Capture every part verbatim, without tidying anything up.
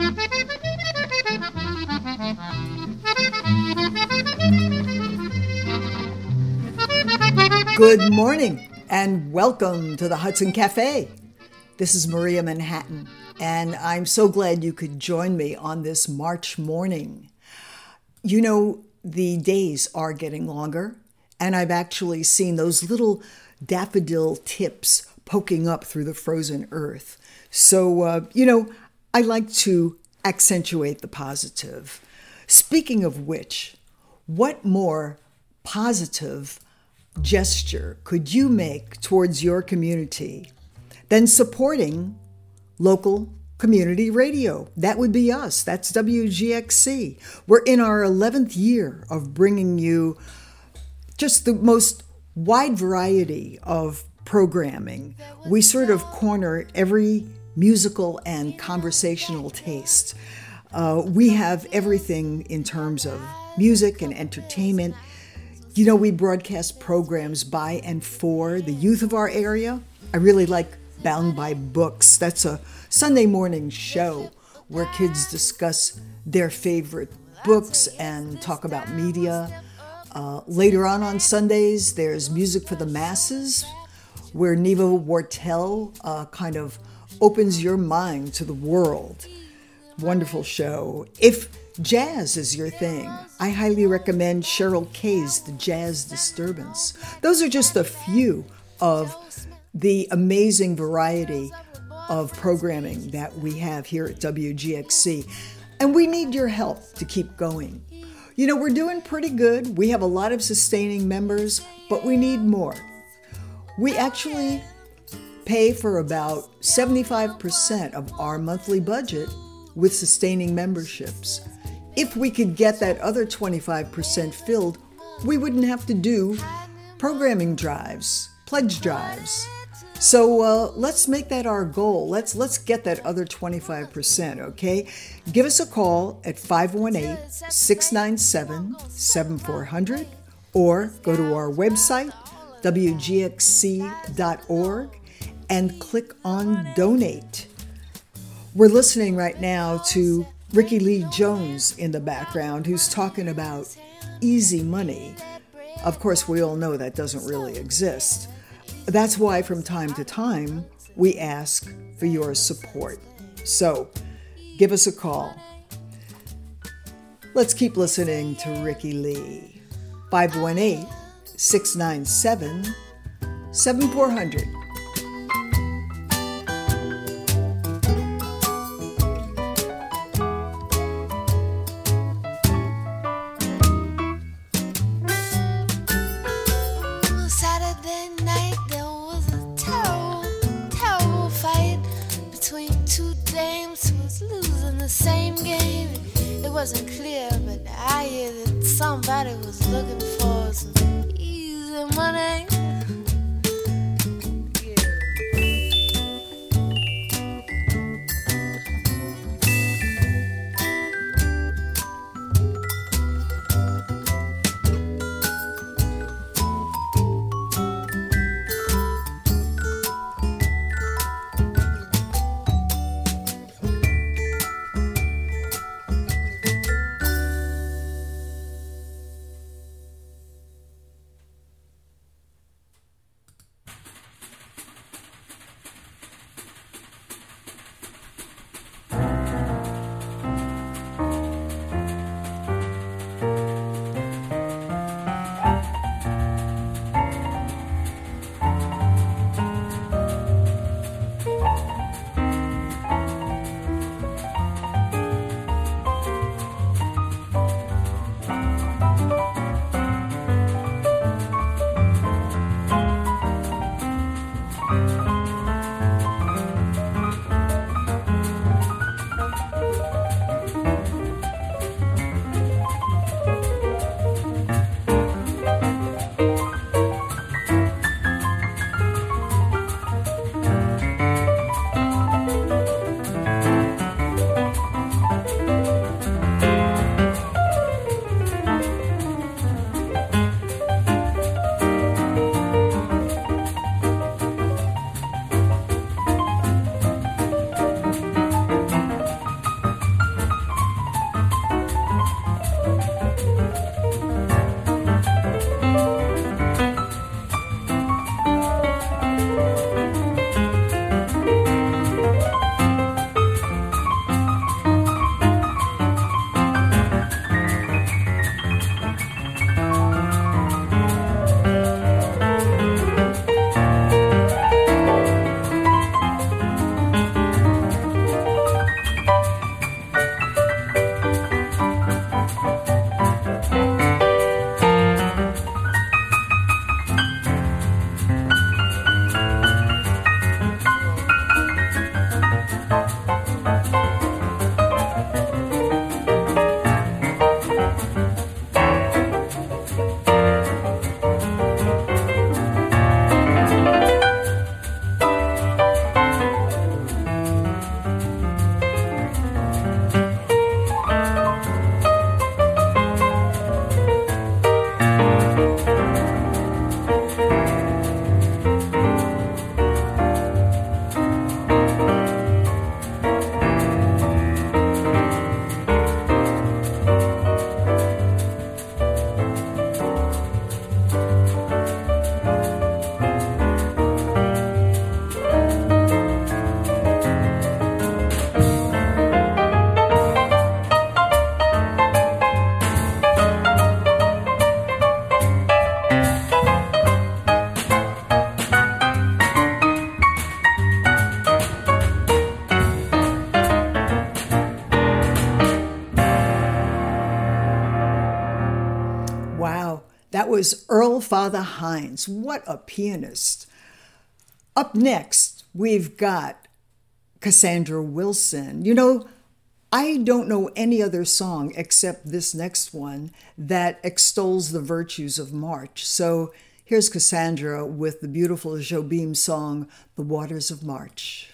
Good morning and welcome to the Hudson Cafe. This is Maria Manhattan, and I'm so glad you could join me on this March morning. You know, the days are getting longer, and I've actually seen those little daffodil tips poking up through the frozen earth. So, uh, you know, I like to accentuate the positive. Speaking of which, what more positive gesture could you make towards your community than supporting local community radio? That would be us. That's W G X C. We're in our eleventh year of bringing you just the most wide variety of programming. We sort of corner every musical and conversational taste. Uh, we have everything in terms of music and entertainment. You know, we broadcast programs by and for the youth of our area. I really like Bound by Books. That's a Sunday morning show where kids discuss their favorite books and talk about media. Uh, later on on Sundays, there's Music for the Masses, where Neva Wortel uh, kind of opens your mind to the world. Wonderful show. If jazz is your thing, I highly recommend Cheryl Kay's The Jazz Disturbance. Those are just a few of the amazing variety of programming that we have here at W G X C. And we need your help to keep going. You know, we're doing pretty good. We have a lot of sustaining members, but we need more. We actually pay for about seventy-five percent of our monthly budget with sustaining memberships. If we could get that other twenty-five percent filled, we wouldn't have to do programming drives, pledge drives. So uh, let's make that our goal. Let's let's get that other twenty-five percent, okay? Give us a call at five one eight, six nine seven, seven four zero zero or go to our website, W G X C dot org, and click on Donate. We're listening right now to Ricky Lee Jones in the background, who's talking about easy money. Of course, we all know that doesn't really exist. That's why from time to time, we ask for your support. So, give us a call. Let's keep listening to Ricky Lee. five one eight, six nine seven, seven four zero zero. Wasn't clear, but I hear that somebody was looking for some easy money. was Earl Father Hines. What a pianist. Up next, we've got Cassandra Wilson. You know, I don't know any other song except this next one that extols the virtues of March. So here's Cassandra with the beautiful Jobim song, The Waters of March.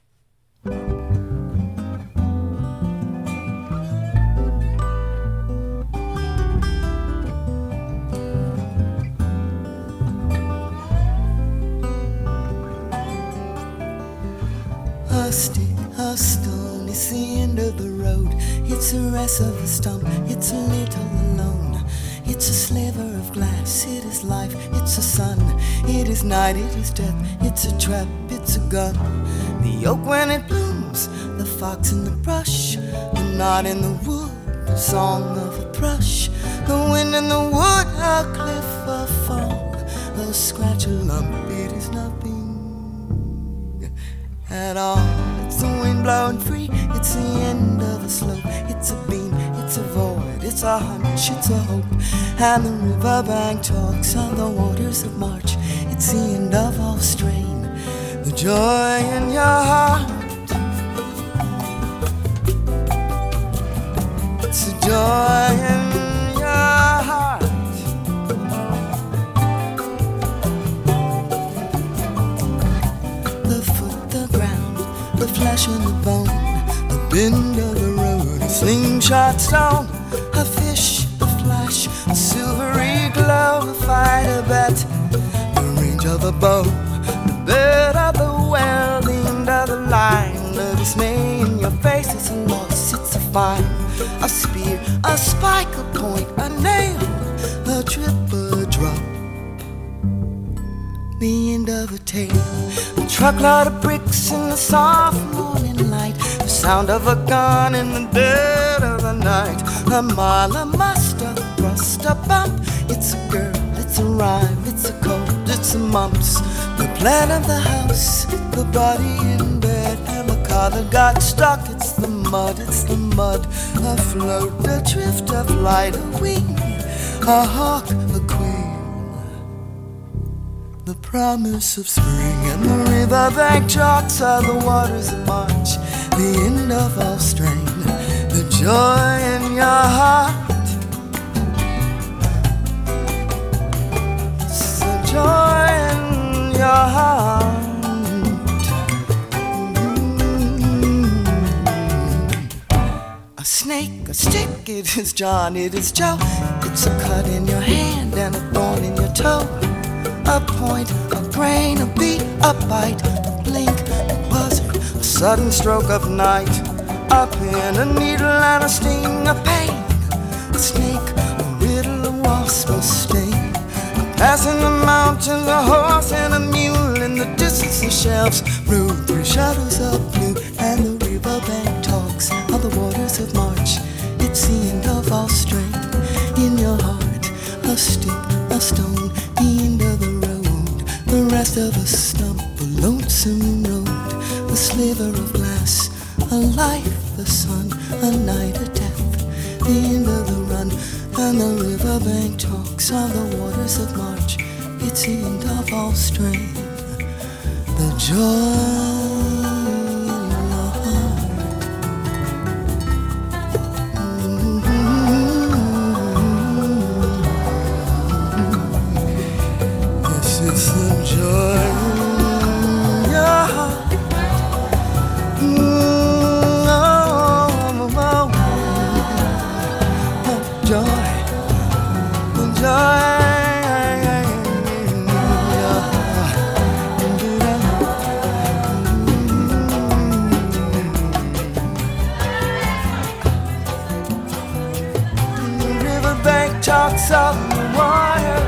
A stick, a stone, it's the end of the road. It's a rest of a stump, it's a little alone. It's a sliver of glass, it is life, it's a sun. It is night, it is death, it's a trap, it's a gun. The oak when it blooms, the fox in the brush, the knot in the wood, the song of a thrush. The wind in the wood, a cliff, a fall, a scratch, a lump, it is nothing at all. It's the wind blowing free, it's the end of a slope. It's a beam, it's a void, it's a hunch, it's a hope. And the riverbank talks on the waters of March. It's the end of all strain, the joy in your heart. It's the joy in your heart. The foot, the ground, the flesh and the bone, the bend of the road, a slingshot stone, a fish, a flash, a silvery glow, a fight, a bet, the range of a bow, the bed of the well, the end of the line, the dismay in your face, it's a loss, it's a fine, a spear, a spike, a point, a nail, a trip, a drop, the end of a tale. A truckload of bricks in the soft morning light, the sound of a gun in the dead of the night. A mile, a muster, a thrust, a bump. It's a girl, it's a rhyme, it's a cold, it's a mumps. The plan of the house, the body in bed, and the car that got stuck. It's the mud, it's the mud. A float, a drift, a flight, a wing, a hawk, a queen. The promise of spring and the riverbank chalks are the waters of March. The end of all strain, the joy in your heart. It's the joy in your heart. Mm-hmm. A snake, a stick, it is John, it is Joe. It's a cut in your hand and a thorn in your toe. A point, a grain, a beat, a bite, a blink, a buzzard, a sudden stroke of night. A pin, a needle and a sting, a pain, a snake, a riddle, a wasp, a sting. A pass in the mountains, a horse and a mule. In the distance the shelves rode through shadows of blue. And the riverbank talks of the waters of March. It's the end of all strength in your heart. A stick, a stone, the end of the road, the rest of a stump, a lonesome road, a sliver of glass, a life, a sun, a night, a death, the end of the run, and the riverbank talks on the waters of March. It's the end of all strain, the joy. It's the joy in your heart. Mm, oh, oh, oh. The joy, the joy in your heart. The riverbank talks of the water.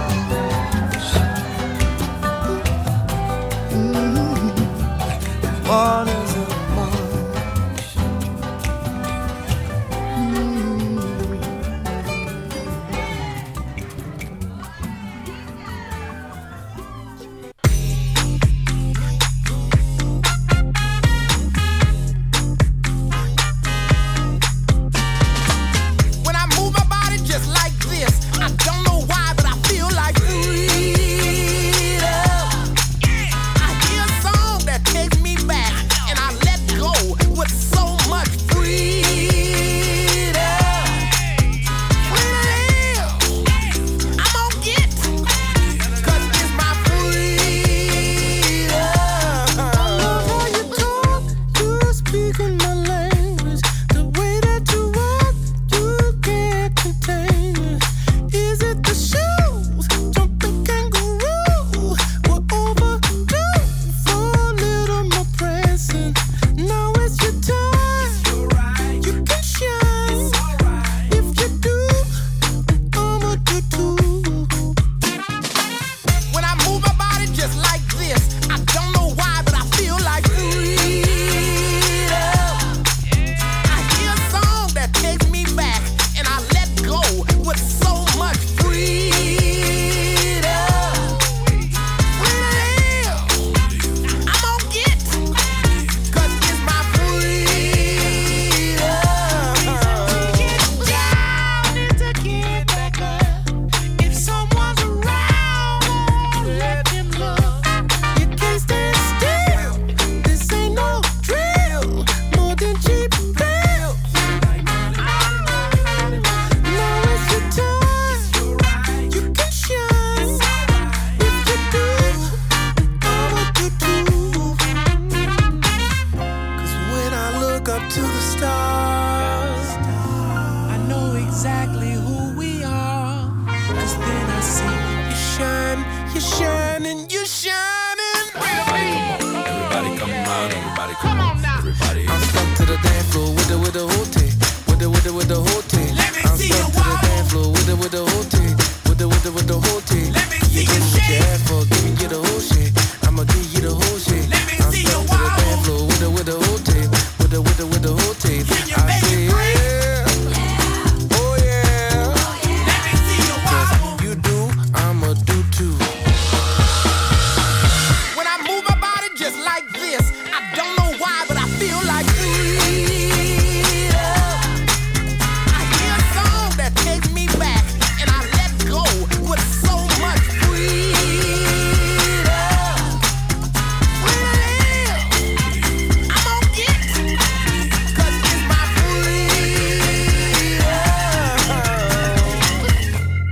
Waters of March. Mm. When I move my body just like this, I don't know why, but I feel on, everybody, come on now. Everybody. I'm stuck to the dance floor with the with the whole team. With the with the with the whole team. Let me I'm see stuck you to the dance floor with the with the whole team. With the with the with the whole team. Let me see you shake. What you ask for, give me get the whole shit. I'ma give you the whole shit. Let me I'm see stuck you to the dance floor with the with the whole team. With the with the with the whole team. Can you I make say, it break? Yeah. Yeah. Oh yeah. Oh yeah. Let me see you wobble. You do, I'ma do too. When I move my body just like this, I don't know why, but I feel like freedom. I hear a song that takes me back, and I let go with so much freedom. Freedom, I'm gonna get it, 'cause it's my freedom.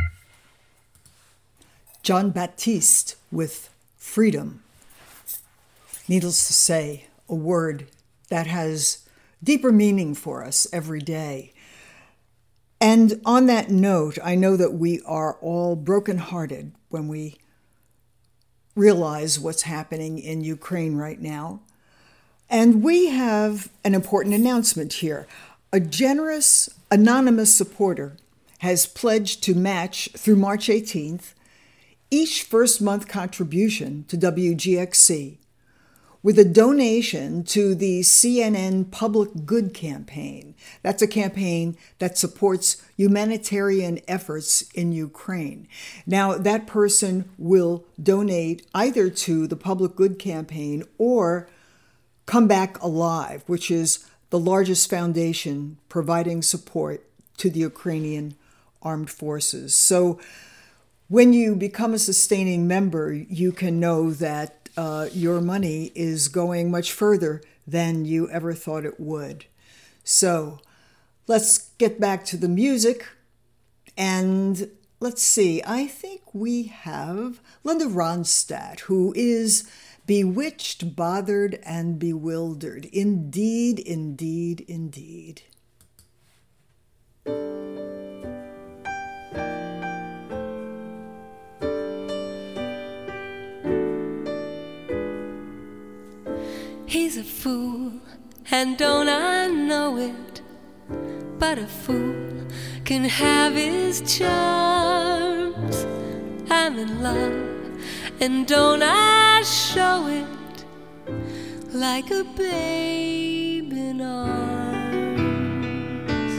John Baptiste with Freedom. Needless to say, a word that has deeper meaning for us every day. And on that note, I know that we are all brokenhearted when we realize what's happening in Ukraine right now. And we have an important announcement here. A generous, anonymous supporter has pledged to match through March eighteenth each first month contribution to W G X C with a donation to the C N N Public Good Campaign. That's a campaign that supports humanitarian efforts in Ukraine. Now, that person will donate either to the Public Good Campaign or Come Back Alive, which is the largest foundation providing support to the Ukrainian armed forces. So when you become a sustaining member, you can know that uh, your money is going much further than you ever thought it would. So let's get back to the music. And let's see, I think we have Linda Ronstadt, who is bewitched, bothered, and bewildered. Indeed, indeed, indeed. He's a fool, and don't I know it? But a fool can have his charms. I'm in love, and don't I show it? Like a babe in arms.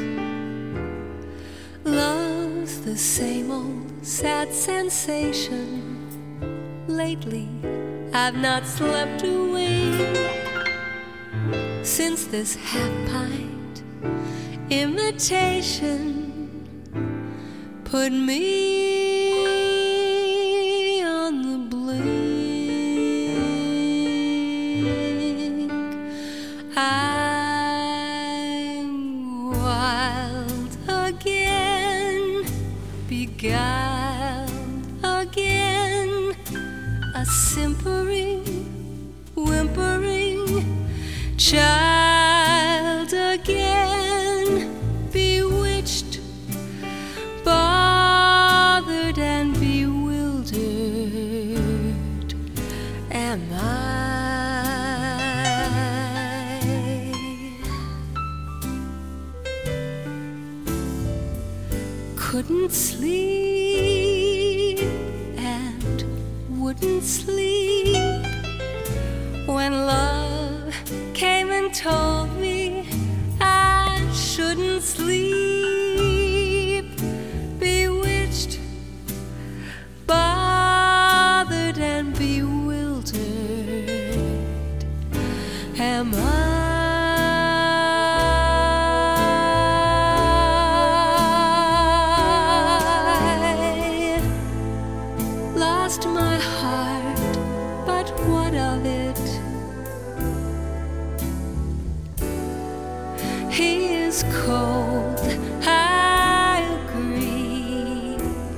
Love's the same old sad sensation. Lately I've not slept a wink since this half-pint imitation put me on the blink. I'm wild again, beguiled again, a simpering, whimpering child again, bewitched, bothered and bewildered am I. Couldn't sleep and wouldn't sleep when love came and told me I shouldn't sleep. Bewitched, bothered and bewildered am I. Lost my heart, but what of it? He is cold, I agree.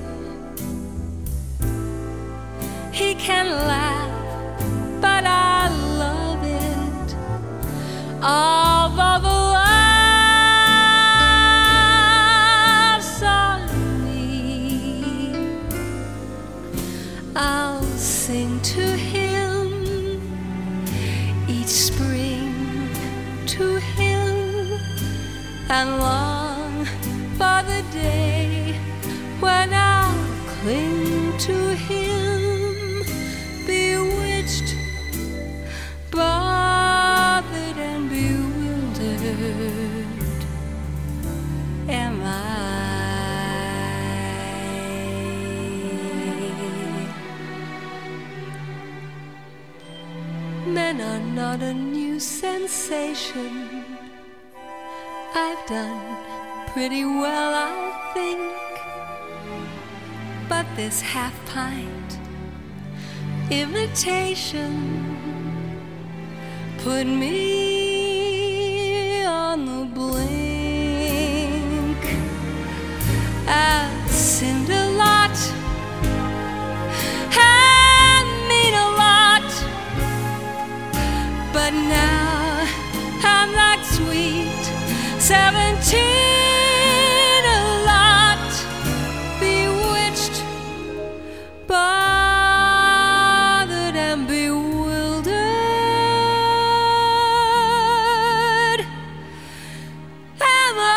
He can laugh, but I love it. All of love's on me. I'll sing to him each spring to him and long for the day when I'll cling to him, bewitched, bothered and bewildered am I. Men are not a new sensation. I've done pretty well, I think. But this half-pint imitation put me on the blink. I've sinned a lot and mean a lot, but now I'm like sweet seventeen, a lot bewitched, bothered and bewildered am I.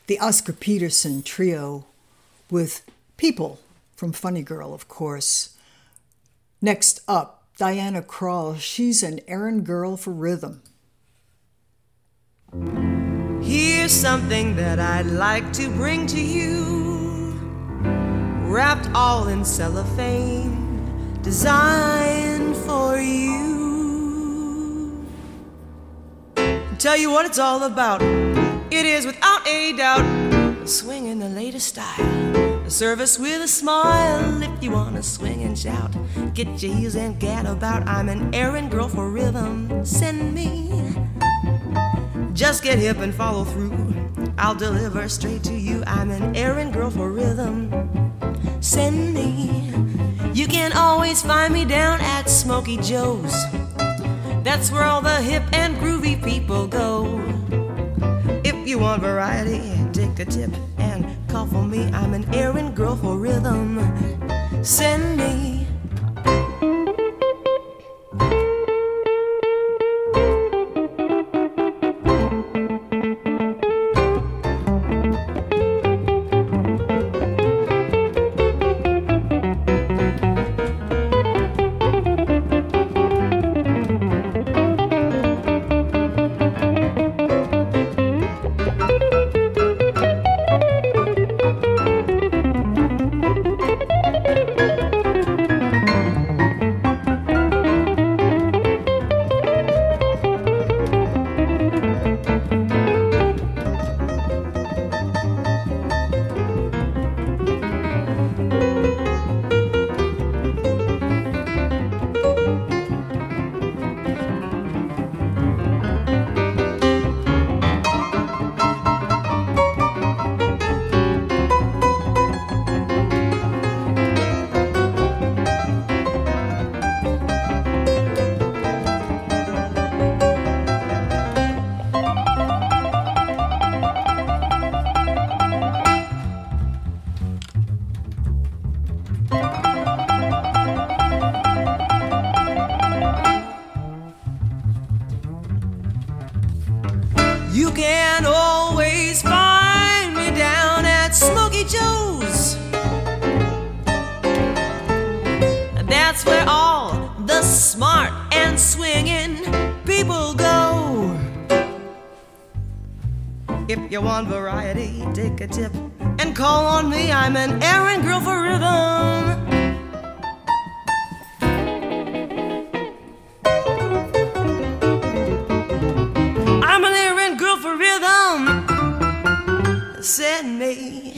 the Oscar Peterson Trio with People from Funny Girl, of course. Next up, Diana Krall. She's an errand girl for rhythm. Here's something that I'd like to bring to you, wrapped all in cellophane, designed for you. Tell you what it's all about. It is without a doubt a swing in the latest style, a service with a smile. If you wanna swing and shout, get your heels and gad about. I'm an errand girl for rhythm. Send me. Just get hip and follow through. I'll deliver straight to you. I'm an errand girl for rhythm. Send me. You can always find me down at Smokey Joe's. That's where all the hip and groovy people go. If you want variety, take a tip and call for me. I'm an errand girl for rhythm. Send me. You can always find me down at Smokey Joe's. That's where all the smart and swinging people go. If you want variety, take a tip and call on me. I'm an errand girl for rhythm. Send me.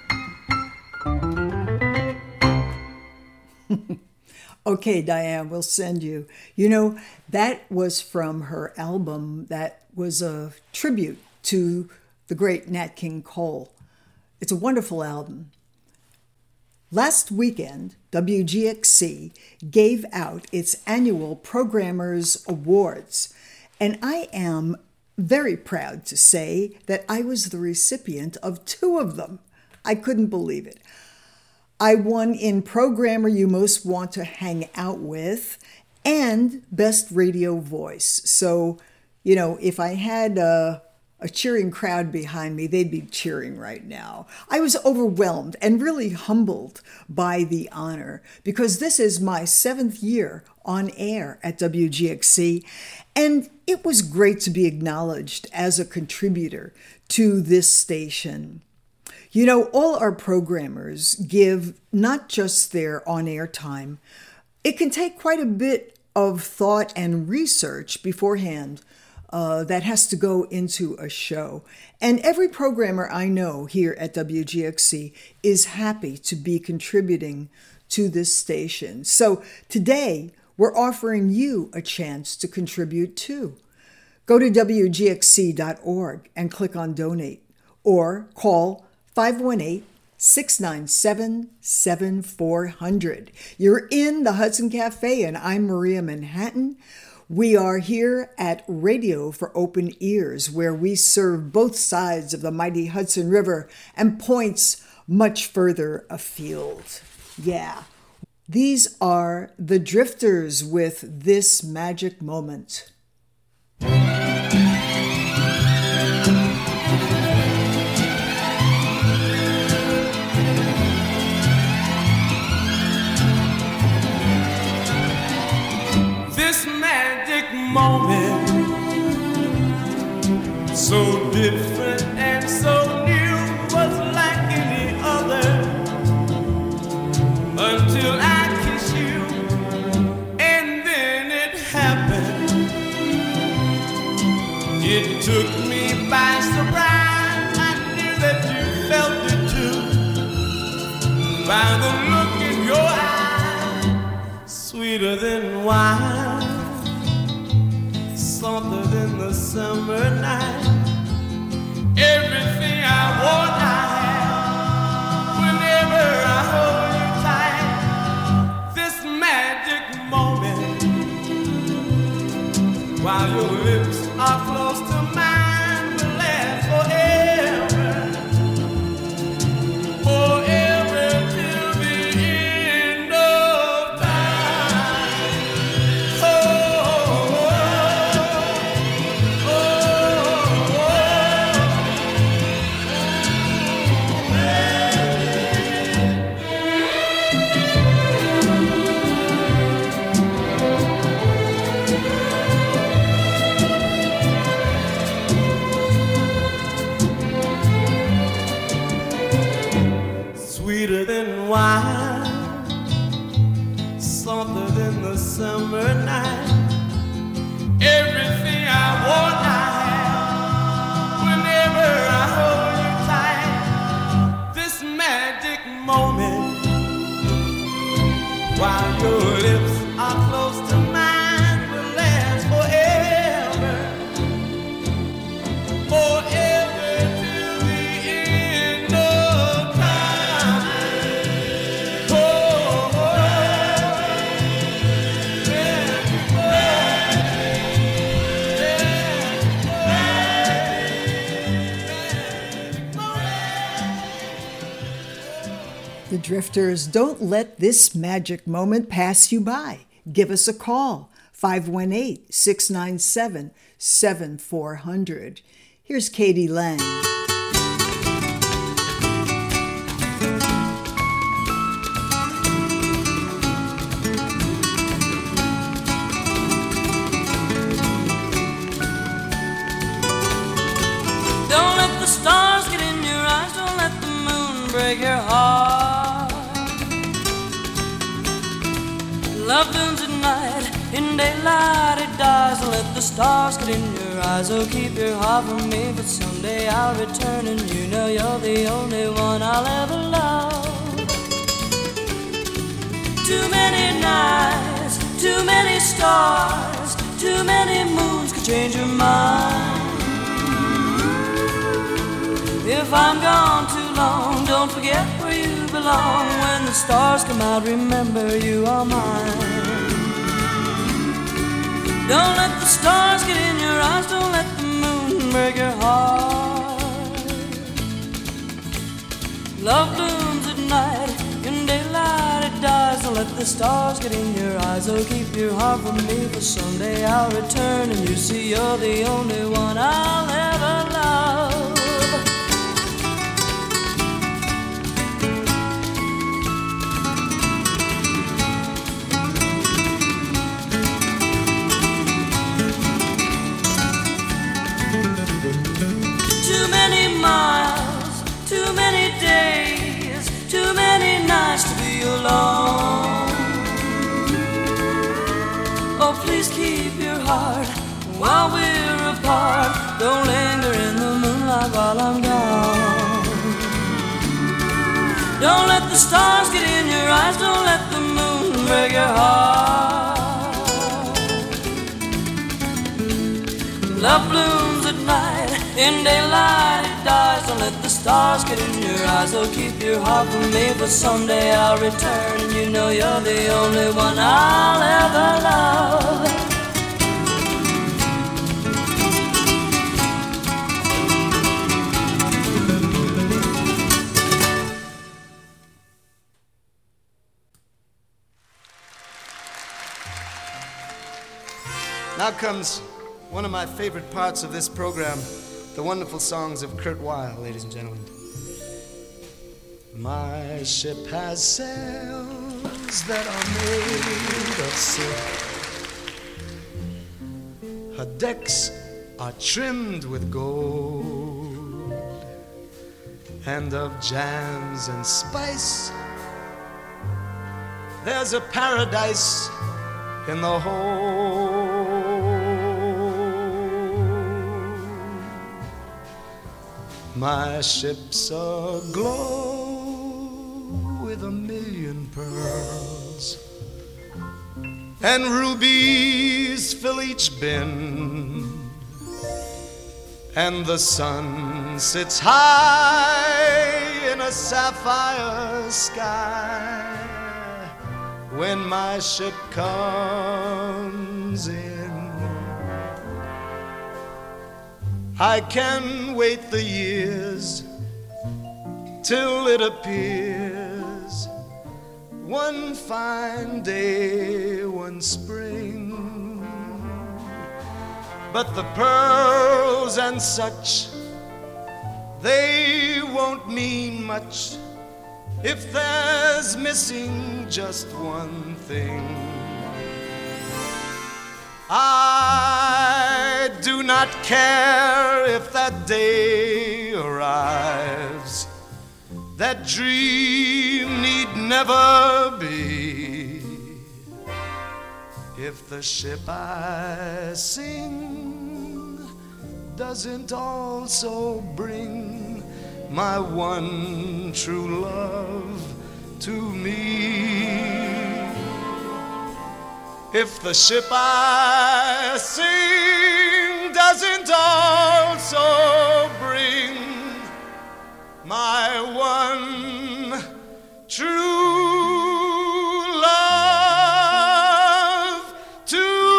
Okay, Diane, we'll send you. You know, that was from her album that was a tribute to the great Nat King Cole. It's a wonderful album. Last weekend, W G X C gave out its annual Programmers Awards, and I am very proud to say that I was the recipient of two of them. I couldn't believe it. I won in Programmer You Most Want to Hang Out With and Best Radio Voice. So, you know, if I had a, a cheering crowd behind me, they'd be cheering right now. I was overwhelmed and really humbled by the honor because this is my seventh year on air at W G X C, and it was great to be acknowledged as a contributor to this station. You know, all our programmers give not just their on-air time. It can take quite a bit of thought and research beforehand uh, that has to go into a show. And every programmer I know here at W G X C is happy to be contributing to this station. So today, we're offering you a chance to contribute too. Go to W G X C dot org and click on Donate, or call five one eight, six nine seven, seven four zero zero. You're in the Hudson Cafe, and I'm Maria Manhattan. We are here at Radio for Open Ears, where we serve both sides of the mighty Hudson River and points much further afield. Yeah. These are the Drifters with This Magic Moment. so different and so new, was like any other, until I kissed you, and then it happened. It took me by surprise. I knew that you felt it too, by the look in your eye, sweeter than wine, softer than the summer night. Everything I want, I have. Whenever I hold you tight, this magic moment, while your lips are close to mine, will last forever, forever till the end of time. Oh, oh, oh, oh, oh. Sweeter than wine, softer than the summer night. Everything I want, I have. Whenever I hold you tight, this magic moment, while your lips are close to mine, will last forever, forever till the end of time. Oh, oh, The Drifters, don't let this magic moment pass you by. Give us a call, five one eight, six nine seven, seven four zero zero. Here's Katie Lang. Don't let the stars get in your eyes, don't let the moon break your heart. Love blooms at night, in daylight it dies. Don't let the stars get in your eyes, oh keep your heart from me. But someday I'll return and you know you're the only one I'll ever love. Too many nights, too many stars, too many moons could change your mind. If I'm gone too long, don't forget where you belong. When the stars come out, remember you are mine. Don't let the stars get in your eyes, don't let the moon break your heart. Love blooms at night, in daylight it dies. Don't let the stars get in your eyes, oh keep your heart from me. For someday I'll return and you see you're the only one I'll ever love. Too many miles, too many days, too many nights to be alone. Oh, please keep your heart while we're apart. Don't linger in the moonlight while I'm gone. Don't let the stars get in your eyes, don't let the moon break your heart. Love blooms at night, in daylight it dies. Don't let the stars get in your eyes, oh keep your heart from me. For someday I'll return and you know you're the only one I'll ever love. Now comes one of my favorite parts of this program, the wonderful songs of Kurt Weill, ladies and gentlemen. My ship has sails that are made of silk. Her decks are trimmed with gold, and of jams and spice there's a paradise in the hold. My ship's aglow with a million pearls, and rubies fill each bin, and the sun sits high in a sapphire sky when my ship comes in. I can wait the years till it appears one fine day, one spring, but the pearls and such, they won't mean much if there's missing just one thing. I do not care if that day arrives. That dream need never be. If the ship I sing doesn't also bring my one true love to me. If the ship I sing doesn't also bring my one true love to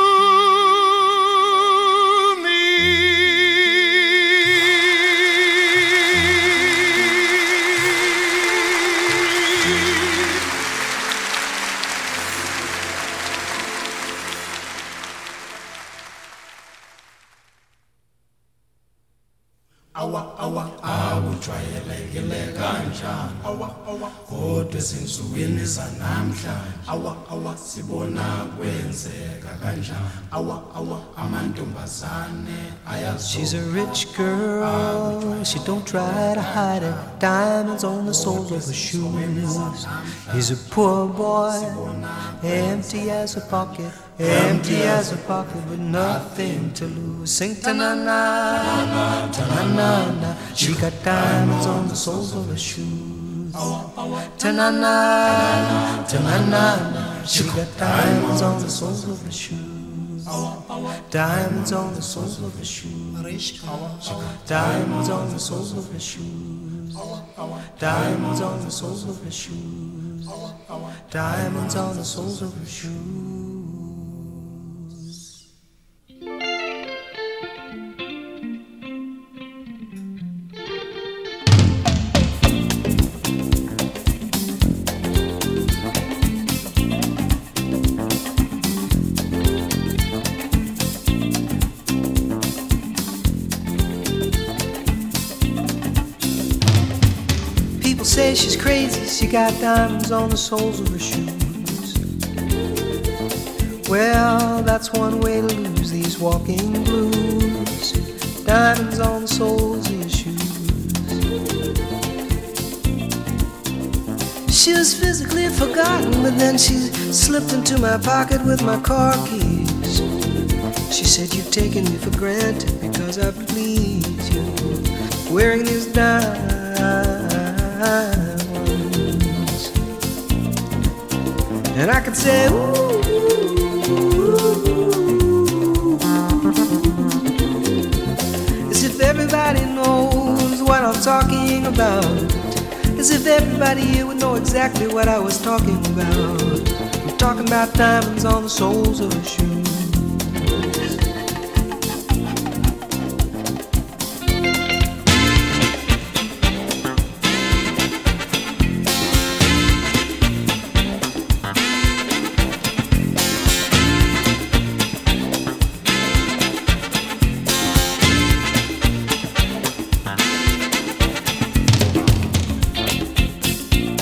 awa awa awujwayelekile kanjani awa awa kodwa ezinsukwini zanamhlanje awa awa sibona kwenzeka kanjani awa awa amantombazane ayazi. She's a rich girl, she don't try to hide it. Diamonds on the soles of her shoes. He's a poor boy, empty as a pocket, empty as a pocket with nothing to lose. Sing ta-na-na, ta-na-na-na. She got diamonds on the soles of her shoes. Ta-na-na, ta-na-na-na. She got diamonds on the soles of her shoes. Diamonds on the soles of her shoes. Diamonds on the soles of her shoes. Diamonds on the soles of her shoes. Diamonds on the soles of her shoes. Say she's crazy, she got diamonds on the soles of her shoes. Well, that's one way to lose these walking blues. Diamonds on the soles of your shoes. She was physically forgotten, but then she slipped into my pocket with my car keys. She said, you've taken me for granted because I please you, wearing these diamonds. And I could say, ooh, as if everybody knows what I'm talking about, as if everybody here would know exactly what I was talking about. I'm talking about diamonds on the soles of her shoes.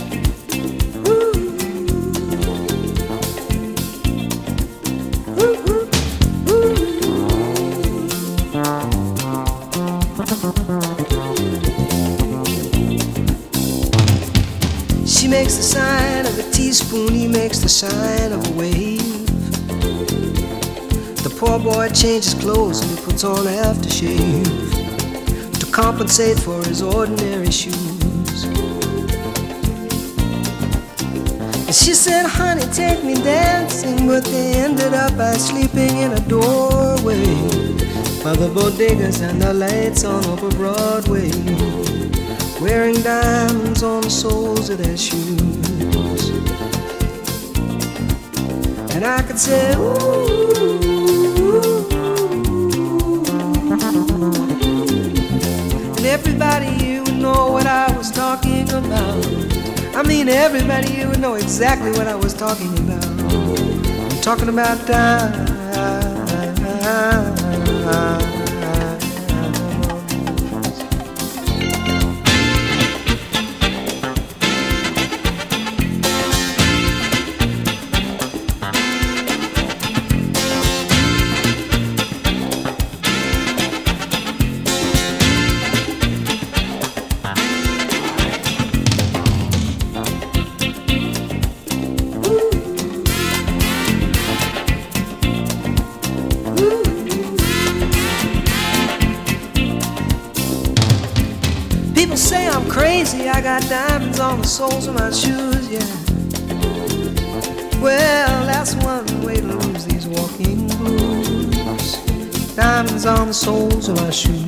Ooh. makes the sign of a teaspoon, he makes the sign of a wave. The poor boy changes clothes and he puts on aftershave to compensate for his ordinary shoes. And she said, honey, take me dancing, but they ended up by sleeping in a doorway by the bodegas and the lights on over Broadway, wearing diamonds on the soles of their shoes. And I could say, ooh, and everybody here would know what I was talking about. I mean, everybody here would know exactly what I was talking about. I'm talking about time. I got diamonds on the soles of my shoes, yeah. Well, that's one way to lose these walking blues. Diamonds on the soles of my shoes.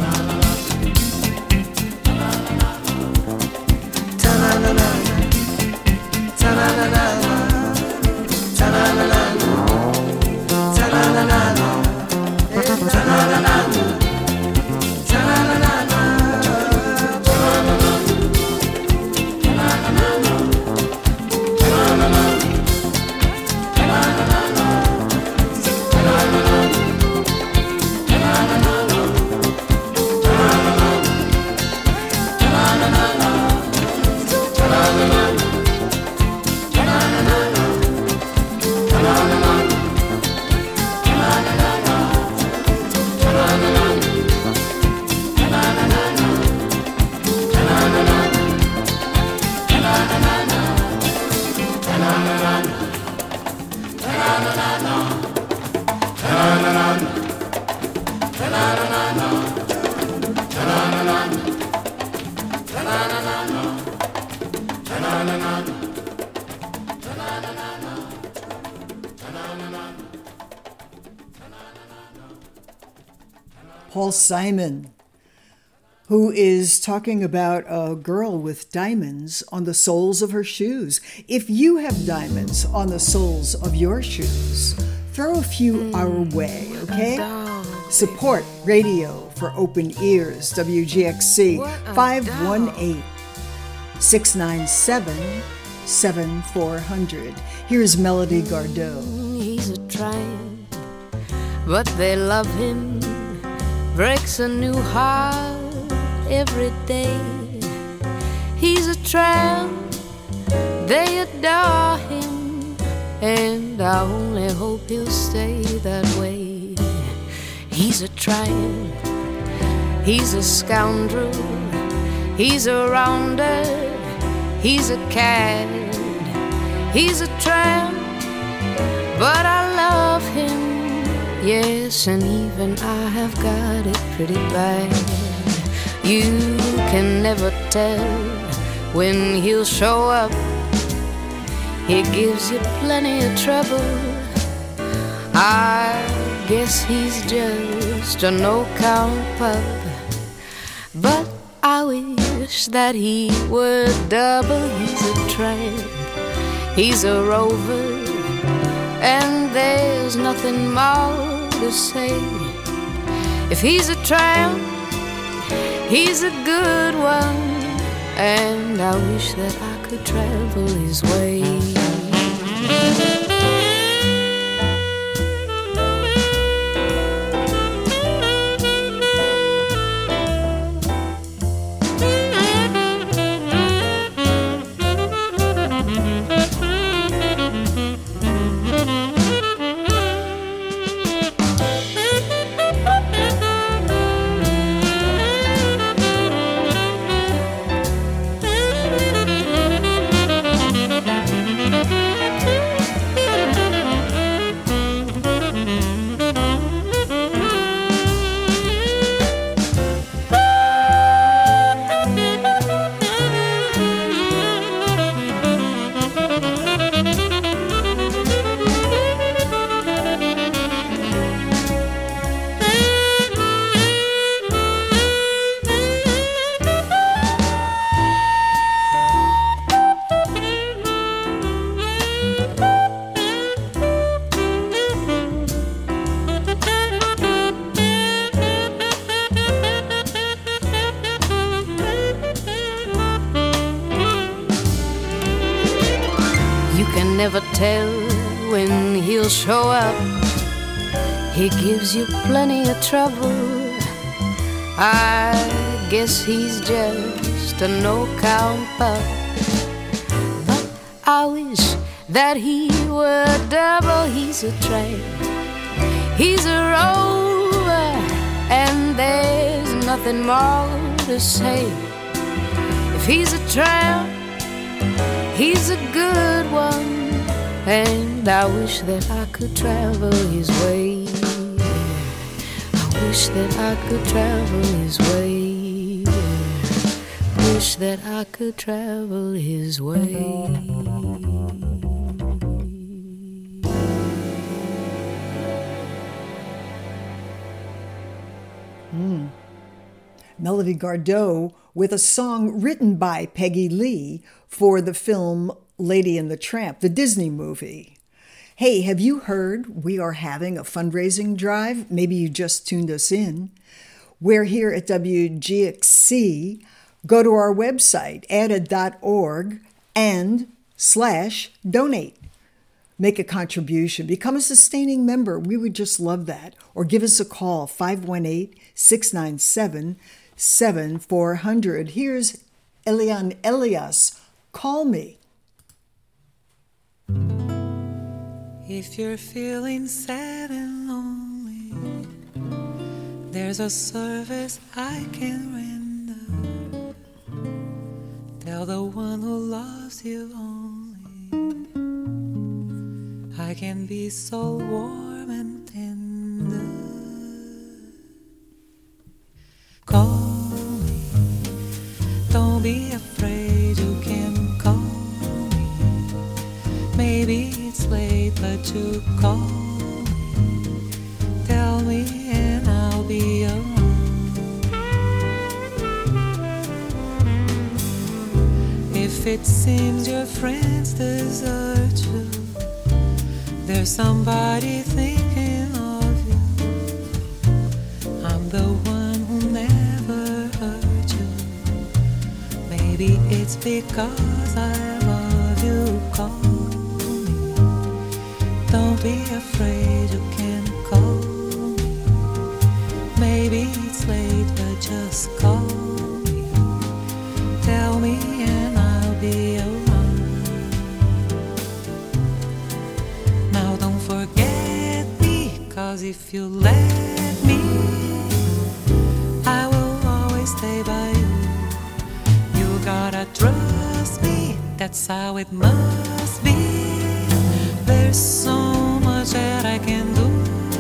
Ta-na-na-na, ta-na-na-na, ta-na-na-na, ta-na-na-na, ta-na-na-na. Paul Simon, who is talking about a girl with diamonds on the soles of her shoes. If you have diamonds on the soles of your shoes, throw a few our way, okay? Support Radio for Open Ears, W G X C, five one eight, six nine seven, seven four zero zero. Here's Melody Gardot. He's a tramp, but they love him. Breaks a new heart every day. He's a tramp, they adore him, and I only hope he'll stay that way. He's a tramp, he's a scoundrel, he's a rounder, he's a cad. He's a tramp, but I love him. Yes, and even I have got it pretty bad. You can never tell when he'll show up. He gives you plenty of trouble. I guess he's just a no-count pup, but I wish that he were double. He's a tramp, he's a rover, and there's nothing more to say. If he's a tramp, he's a good one, and I wish that I could travel his way. can never tell when he'll show up. He gives you plenty of trouble. I guess he's just a no-count pup. But I wish that he were double. He's a tramp, he's a rover, and there's nothing more to say. If he's a tramp, he's a good one, and I wish that I could travel his way. I wish that I could travel his way. Wish that I could travel his way. Mm. Melody Gardot with a song written by Peggy Lee for the film Lady and the Tramp, the Disney movie. Hey, have you heard we are having a fundraising drive? Maybe you just tuned us in. We're here at W G X C. Go to our website, ada dot org, and slash donate. Make a contribution. Become a sustaining member. We would just love that. Or give us a call, five one eight, six nine seven, seven four zero zero. Here's Elian Elias, Call Me. If you're feeling sad and lonely, there's a service I can render. Tell the one who loves you only, I can be so warm and tender. Call me, don't be afraid, you can call me. Maybe it's late, but you call me. Tell me and I'll be around. If it seems your friends desert you, there's somebody thinking of you. I'm the one who never hurt you. Maybe it's because I love you. Call me, don't be afraid, you can call me. Maybe it's late, but just call me. Tell me and I'll be around. Now don't forget me, cause if you let me, I will always stay by you. You gotta trust me, that's how it must be. There's so much that I can do.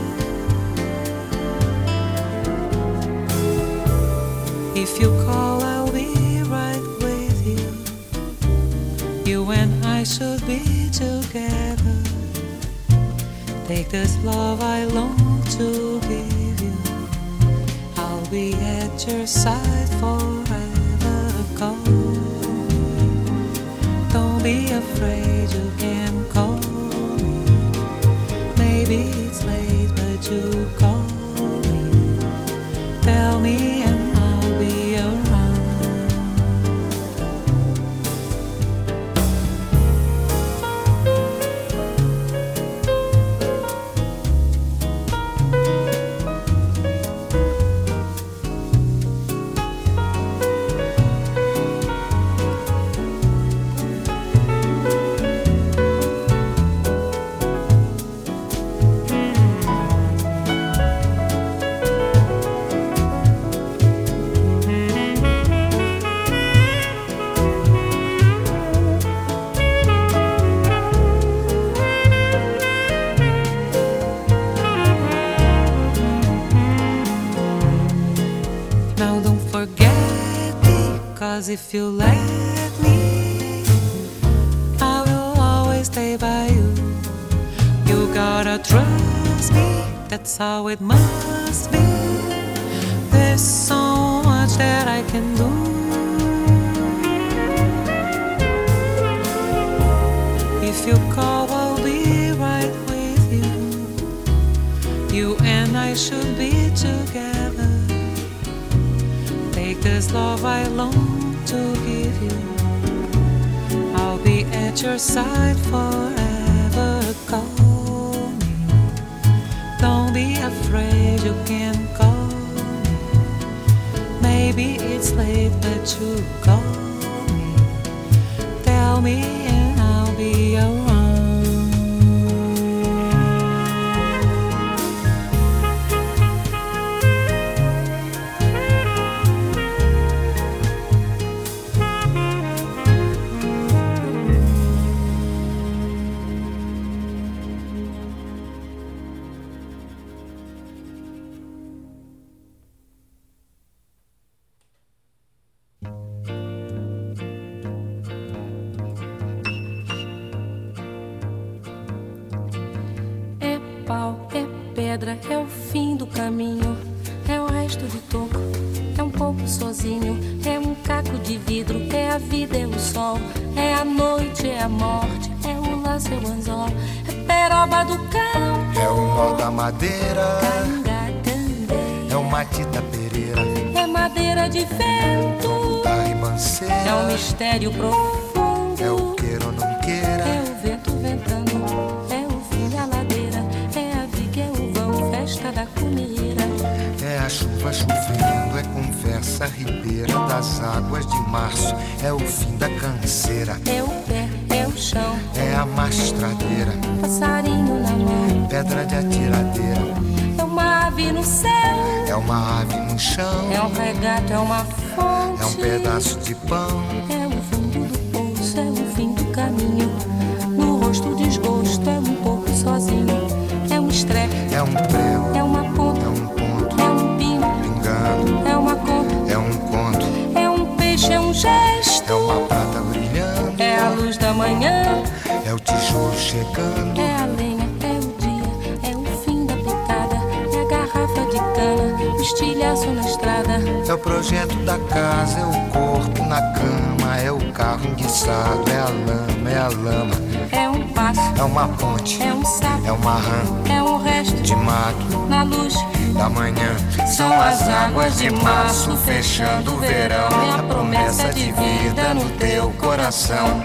If you call, I'll be right with you. You and I should be together. Take this love I long to give you. I'll be at your side forever. Call me, don't be afraid, you can call me. Maybe it's late, but you call me. Tell me and I'll be around. If you let me, I will always stay by you. You gotta trust me, that's how it must be. There's so much that I can do. If you call, I'll be right with you. You and I should be together. Take this love I long to give you. I'll be at at your side forever. Call me. Don't be afraid, you can call me. Maybe it's late, but you call me. Tell me and I'll be around. É o fim do caminho, é o resto de toco, é um pouco sozinho, é um caco de vidro, é a vida, é o sol, é a noite, é a morte, é o laço, é o anzol, é peroba do campo, é o nó da madeira, é o matita pereira, é madeira de vento, da ribanceira, é um mistério profundo, é o queira ou não queira, é o vento ventando, é o fim da ladeira, é a viga, é o vão, festa da comida, é a chuva chovendo, é conversa ribeira das águas de março, é o fim da canseira, é o pé, é o chão, é a mastradeira, passarinho na mão, pedra de atiradeira, é uma ave no céu, é uma ave no chão, é um regato, é uma fonte, é um pedaço de pão, é o fundo do poço, é o fim do caminho, no rosto desgosto, é um pouco sozinho, é um estrepe, é um prego, é uma ponta, é um ponto, é um pino, pingando, é uma conta, é um conto, é um peixe, é um gesto, é uma prata brilhando, é a luz da manhã, é o tijolo chegando, é a lenha, é o dia, é o fim da picada, é a garrafa de cana, o estilhaço na estrada, é o projeto da casa, é o corpo na cama, é o carro enguiçado, é a lama, é a lama, é um passo, é uma ponte, é um sapo, é uma rã, é um resto de mato, na luz da manhã, são as águas de março fechando o verão, é a promessa de vida no teu coração.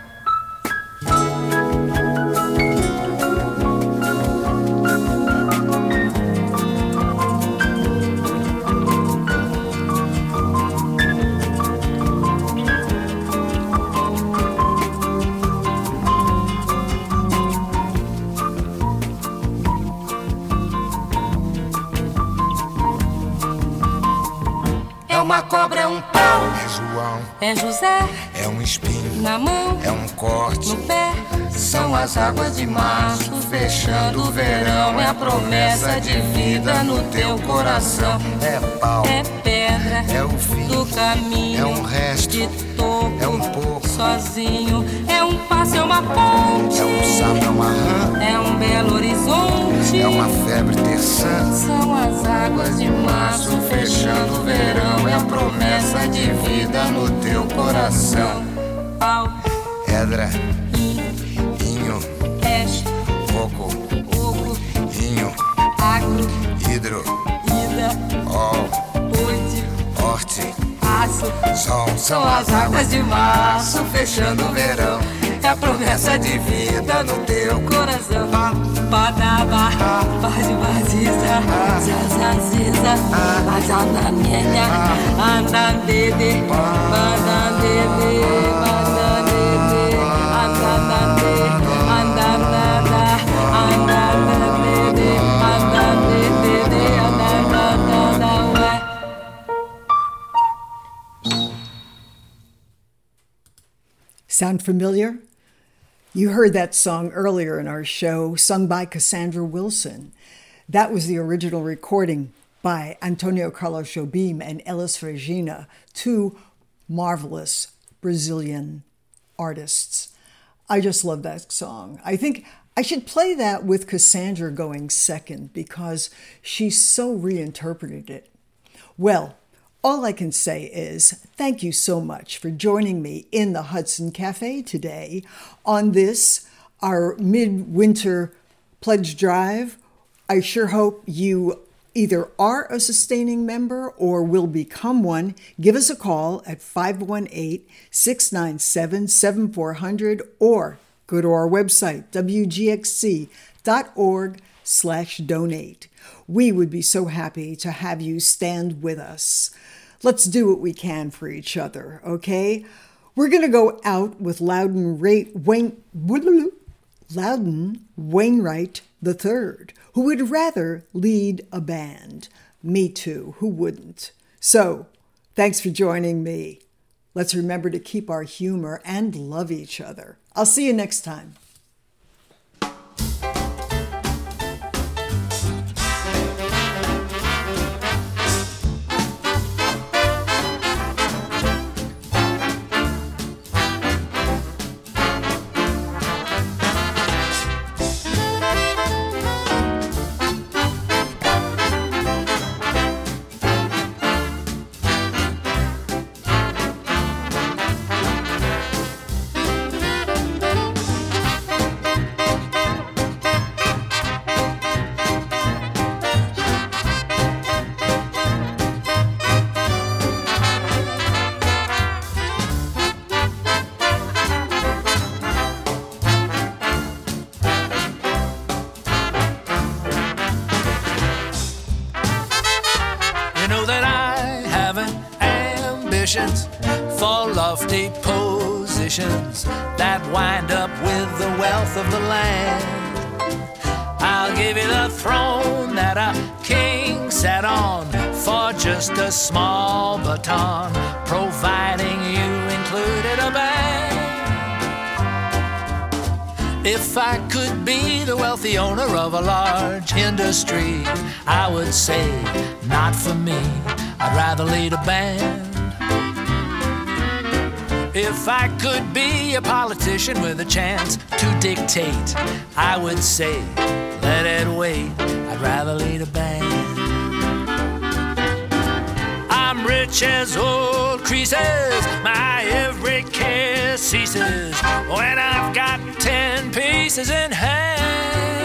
é uma cobra, é um pau, é João, é José, é um espinho, na mão, é um corte, no pé, são as águas de março fechando o verão, é a promessa de vida no teu coração, é pau, é pedra, é o fim do caminho, é um resto, de toco, é um pouco, sozinho, é um passo, é uma ponte, é um sapo, é uma rã, é um belo horizonte, é uma febre terçã, são as águas de março fechando o verão, é a promessa de vida no teu coração. Pau, pedra, inho, peixe, coco, oco, inho, agro, hidro, ida, ol, oite, horte, aço, sol, são as águas de março fechando o verão, é a promessa de vida no teu coração. Badaba, bade badiza, zazaziza, azanamenya, andandede, bandandede, bandandede, andandade, andandada, andandade, andandede, andandada, ué. Sound familiar? You heard that song earlier in our show, sung by Cassandra Wilson. That was the original recording by Antonio Carlos Jobim and Elis Regina, two marvelous Brazilian artists. I just love that song. I think I should play that with Cassandra going second because she so reinterpreted it. Well, all I can say is thank you so much for joining me in the Hudson Cafe today on this, our midwinter pledge drive. I sure hope you either are a sustaining member or will become one, give us a call at five one eight, six nine seven, seven four zero zero or go to our website, w g x c dot org slash donate. We would be so happy to have you stand with us. Let's do what we can for each other, okay? We're going to go out with Loudon, Ray, Wayne, Loudon Wainwright the third, who would rather lead a band. Me too, who wouldn't? So, thanks for joining me. Let's remember to keep our humor and love each other. I'll see you next time. For lofty positions that wind up with the wealth of the land. I'll give you the throne that a king sat on for just a small baton, providing you included a band. If I could be the wealthy owner of a large industry, I would say, not for me, I'd rather lead a band. If I could be a politician with a chance to dictate, I would say, let it wait, I'd rather lead a band. I'm rich as old creases, my every care ceases when I've got ten pieces in hand.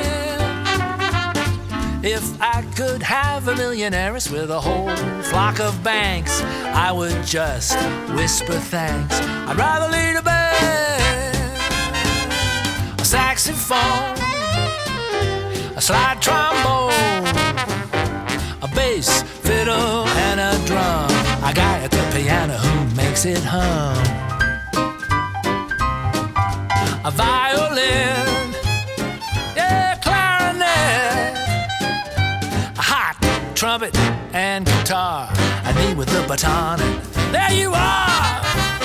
If I could have a million heiress with a whole flock of banks, I would just whisper thanks. I'd rather lead a band. A saxophone, a slide trombone, a bass, fiddle, and a drum, a guy at the piano who makes it hum, a violin, yeah, clarinet, a hot trumpet and guitar, and me with the baton, and there you are.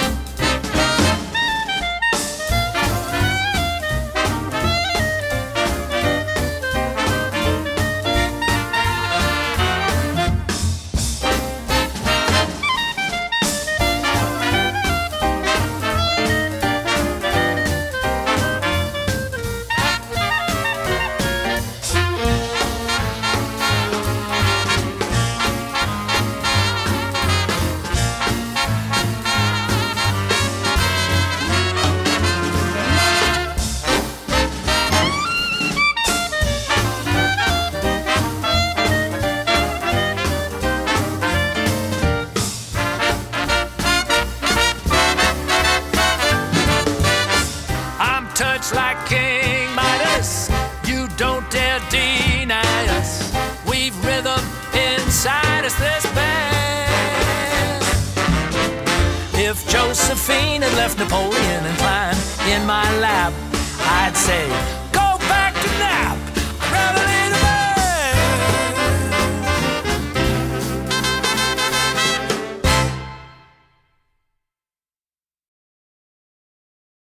Like King Midas, you don't dare deny us. We've rhythm inside us, this band. If Josephine had left Napoleon inclined in my lap, I'd say, go back to nap.